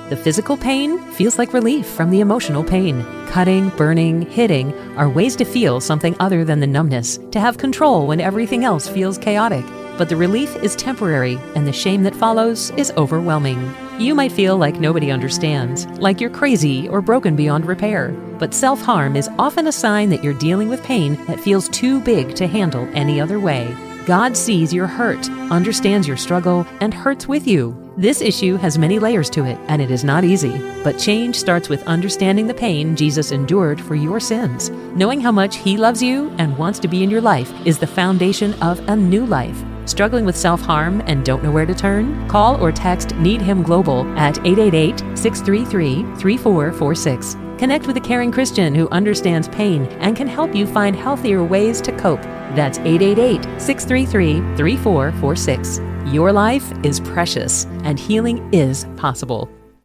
The physical pain feels like relief from the emotional pain. Cutting, burning, hitting are ways to feel something other than the numbness, to have control when everything else feels chaotic. But the relief is temporary, and the shame that follows is overwhelming. You might feel like nobody understands, like you're crazy or broken beyond repair. But self-harm is often a sign that you're dealing with pain that feels too big to handle any other way. God sees your hurt, understands your struggle, and hurts with you. This issue has many layers to it, and it is not easy. But change starts with understanding the pain Jesus endured for your sins. Knowing how much He loves you and wants to be in your life is the foundation of a new life. Struggling with self-harm and don't know where to turn? Call or text Need Him Global at 888-633-3446. Connect with a caring Christian who understands pain and can help you find healthier ways to cope. That's 888-633-3446. Your life is precious and healing is possible.